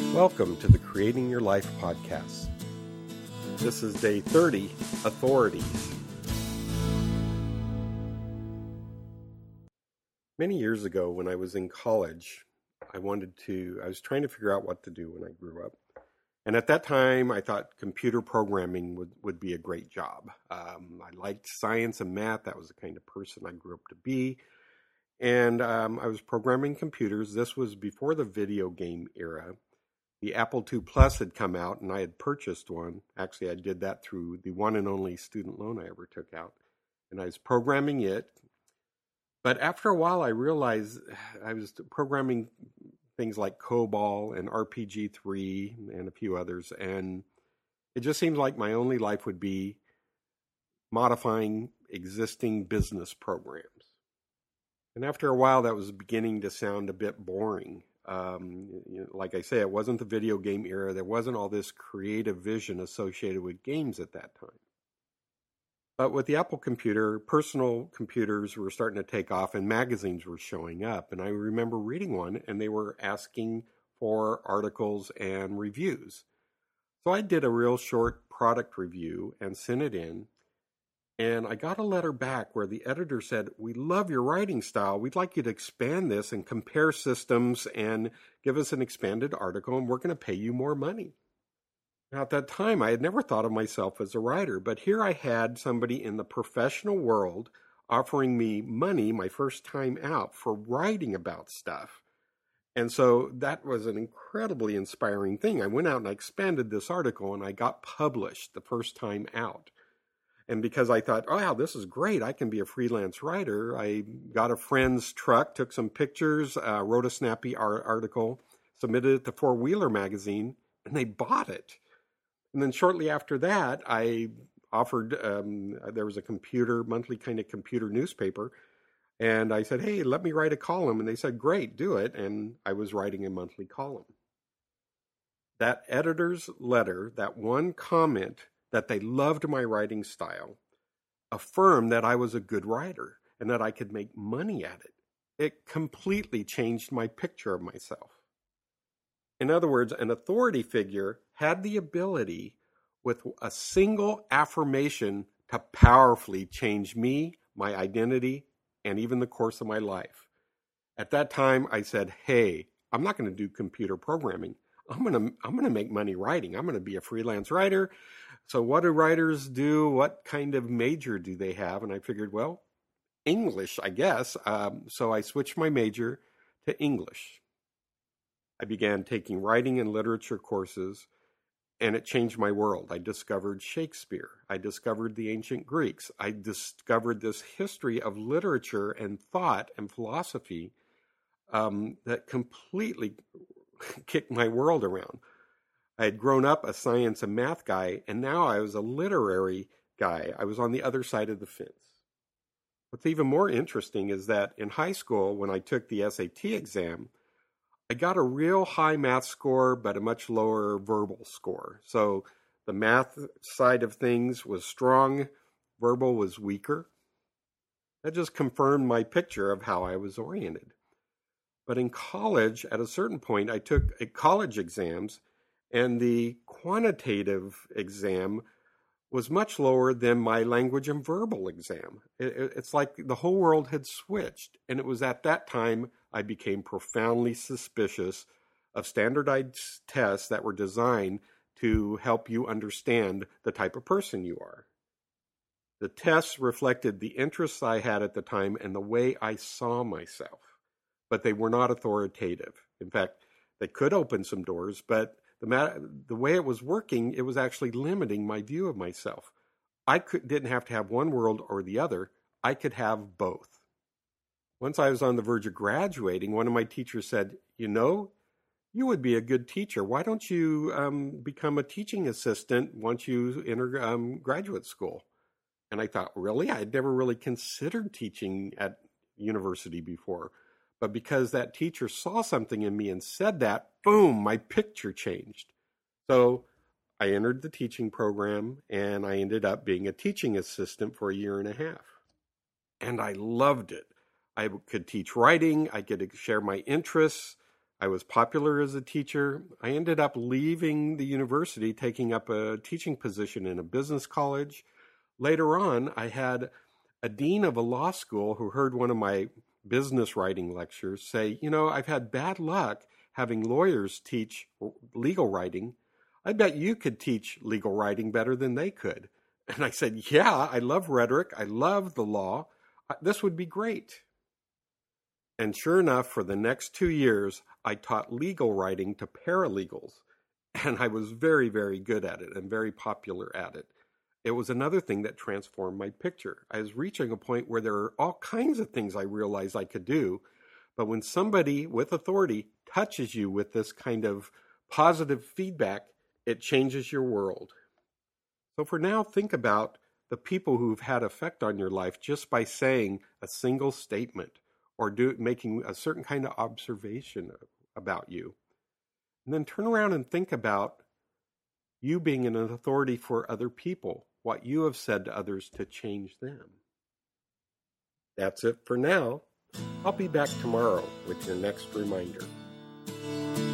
Welcome to the Creating Your Life podcast. This is day 30, Authorities. Many years ago when I was in college, I was trying to figure out what to do when I grew up. And at that time, I thought computer programming would be a great job. I liked science and math. That was the kind of person I grew up to be. And I was programming computers. This was before the video game era. The Apple II Plus had come out, and I had purchased one. Actually, I did that through the one and only student loan I ever took out. And I was programming it. But after a while, I realized I was programming things like COBOL and RPG-3 and a few others. And it just seemed like my only life would be modifying existing business programs. And after a while, that was beginning to sound a bit boring. Like I say, it wasn't the video game era. There wasn't all this creative vision associated with games at that time. But with the Apple computer, personal computers were starting to take off and magazines were showing up. And I remember reading one and they were asking for articles and reviews. So I did a real short product review and sent it in. And I got a letter back where the editor said, "We love your writing style. We'd like you to expand this and compare systems and give us an expanded article, and we're going to pay you more money." Now, at that time, I had never thought of myself as a writer, but here I had somebody in the professional world offering me money my first time out for writing about stuff. And so that was an incredibly inspiring thing. I went out and I expanded this article, and I got published the first time out. And because I thought, oh, wow, this is great. I can be a freelance writer. I got a friend's truck, took some pictures, wrote a snappy article, submitted it to Four Wheeler magazine, and they bought it. And then shortly after that, I offered, there was a monthly kind of computer newspaper. And I said, hey, let me write a column. And they said, great, do it. And I was writing a monthly column. That editor's letter, that one comment that they loved my writing style, affirmed that I was a good writer and that I could make money at it. It completely changed my picture of myself. In other words, an authority figure had the ability with a single affirmation to powerfully change me, my identity, and even the course of my life. At that time, I said, hey, I'm not going to do computer programming. I'm going to make money writing. I'm going to be a freelance writer. So what do writers do? What kind of major do they have? And I figured, well, English, I guess. So I switched my major to English. I began taking writing and literature courses, and it changed my world. I discovered Shakespeare. I discovered the ancient Greeks. I discovered this history of literature and thought and philosophy that completely kicked my world around. I had grown up a science and math guy, and now I was a literary guy. I was on the other side of the fence. What's even more interesting is that in high school, when I took the SAT exam, I got a real high math score, but a much lower verbal score. So the math side of things was strong, verbal was weaker. That just confirmed my picture of how I was oriented. But in college, at a certain point, I took college exams, and the quantitative exam was much lower than my language and verbal exam. It's like the whole world had switched. And it was at that time I became profoundly suspicious of standardized tests that were designed to help you understand the type of person you are. The tests reflected the interests I had at the time and the way I saw myself, but they were not authoritative. In fact, they could open some doors, but the way it was working, it was actually limiting my view of myself. I didn't have to have one world or the other. I could have both. Once I was on the verge of graduating, one of my teachers said, you would be a good teacher. Why don't you become a teaching assistant once you enter graduate school? And I thought, really? I had never really considered teaching at university before. But because that teacher saw something in me and said that, boom, my picture changed. So I entered the teaching program, and I ended up being a teaching assistant for 1.5 years. And I loved it. I could teach writing. I could share my interests. I was popular as a teacher. I ended up leaving the university, taking up a teaching position in a business college. Later on, I had a dean of a law school who heard one of my business writing lectures say, I've had bad luck having lawyers teach legal writing. I bet you could teach legal writing better than they could. And I said, yeah, I love rhetoric. I love the law. This would be great. And sure enough, for the next 2 years, I taught legal writing to paralegals. And I was very, very good at it and very popular at it. It was another thing that transformed my picture. I was reaching a point where there are all kinds of things I realized I could do. But when somebody with authority touches you with this kind of positive feedback, it changes your world. So for now, think about the people who've had effect on your life just by saying a single statement or making a certain kind of observation about you. And then turn around and think about you being an authority for other people, what you have said to others to change them. That's it for now. I'll be back tomorrow with your next reminder.